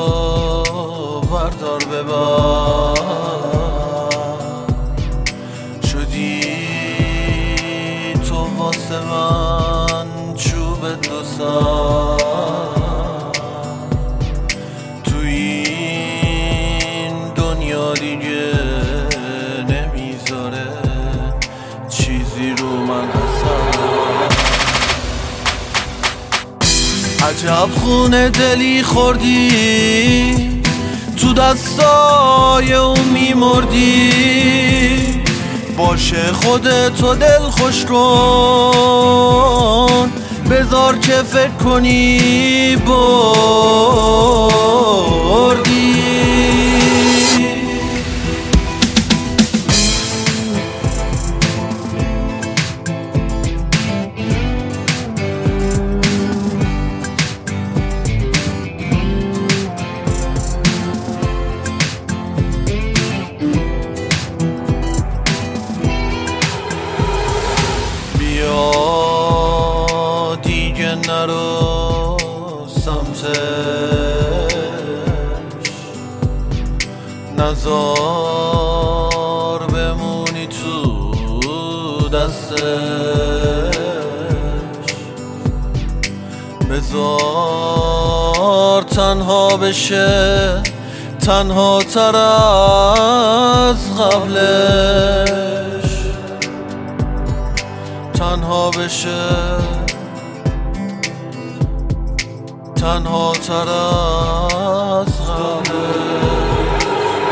بردار ببر، شدی تو واسه من چوب دو سر، تو این دنیا دیگه نمیذاره چیزی رو من عجب خونه دلی خوردی، تو دستای اون میمردی، باشه خودتو دل خوش کن، بذار که فکر کنی بردی. دیگه نرو سمتش، نزار بمونی تو دستش، بذار تنها بشه، تنها تر از قبلش، تنها بشه، تنها تر از قبلش.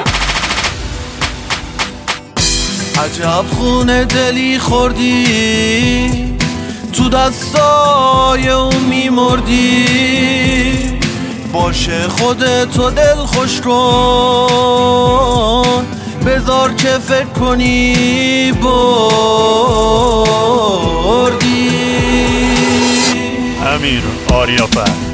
عجب خونه دلی خوردی، تو دستای اون میمردی، باشه خودتو دل خوش کن، بذار که فکر کنی بردی. امیر آریافر.